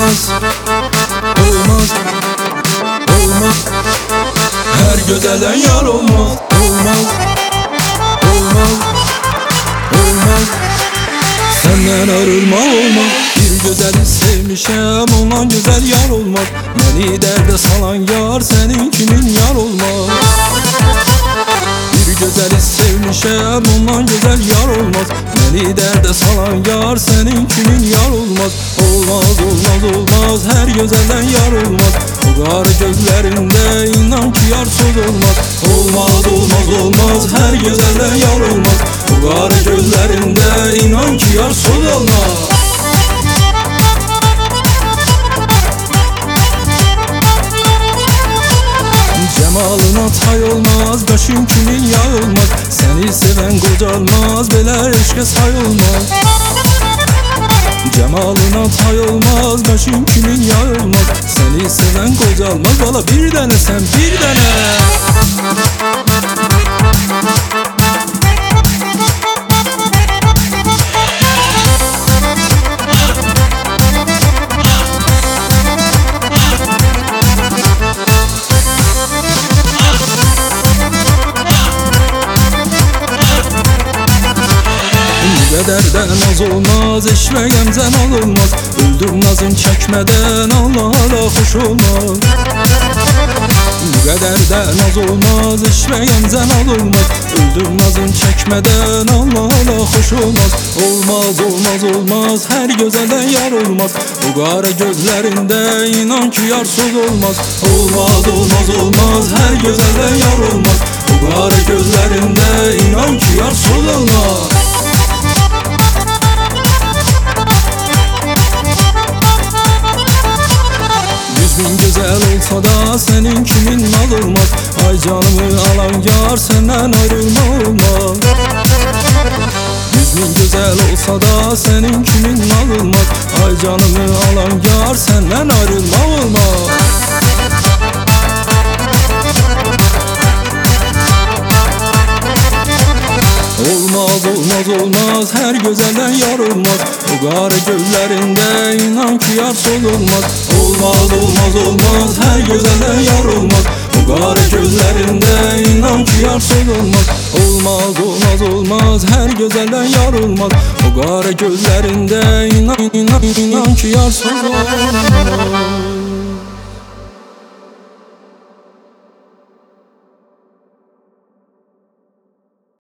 olmaz, olmaz, olmaz. Her gözəldən yar olmaz, olmaz, olmaz, olmaz. Senden ayrılma olmaz. Bir gözəli sevmişəm, ondan gözəl yar olmaz. Məni dərdə salan yar, səninkinin yar olmaz. Bir gözəli sevmişəm, ondan gözəl yar olmaz. Məni dərdə salan yar, səninkinin yar olmaz. Olmaz, olmaz, olmaz, hər gözəldən yar olmaz. O qara gözlərində inan ki yarsız olmaz. Olmaz, olmaz, olmaz, hər gözəldən yar olmaz. O qara gözlərində inan ki yarsız olmaz. Cemalına tay olmaz, qaşın kimin yay olmaz. Səni sevən qocalmaz, belə eşqə say olmaz. Cemalına tay olmaz, qaşın kimin yay olmaz. Səni sevən qocalmaz, bala bir dənə sən bir dənə. Qədərdən az olmaz, eşməyəm zəmal olmaz. Öldüm nazın çəkmədən, Allah xoş olmaz. Qədərdən az olmaz, eşməyəm zəmal olmaz. Öldüm nazın çəkmədən, Allah xoş olmaz. Olmaz, olmaz, olmaz, hər gözəldən yar olmaz. O qara gözlərində inan ki yarsız olmaz. Olmaz, olmaz, olmaz, hər gözəldən yar olmaz. O qara gözlərində inan ki yarsız olmaz. 100.000 güzel olsa da senin kimin mal olmaz. Ay canımı alan yar senden ayrılma olmaz. 100.000 güzel olsa da senin kimin mal olmaz. Ay canımı alan yar senden ayrılma olmaz. Olmaz, olmaz, olmaz, her güzelden yar olmaz. O qara gözlərində inan ki yarsız olmaz. Olmaz, olmaz, olmaz, her güzelden yar olmaz. O qara gözlərində inan ki yarsız olmaz. Olmaz, olmaz, olmaz, her güzelden yar olmaz. O qara gözlərində inan ki yarsız olmaz.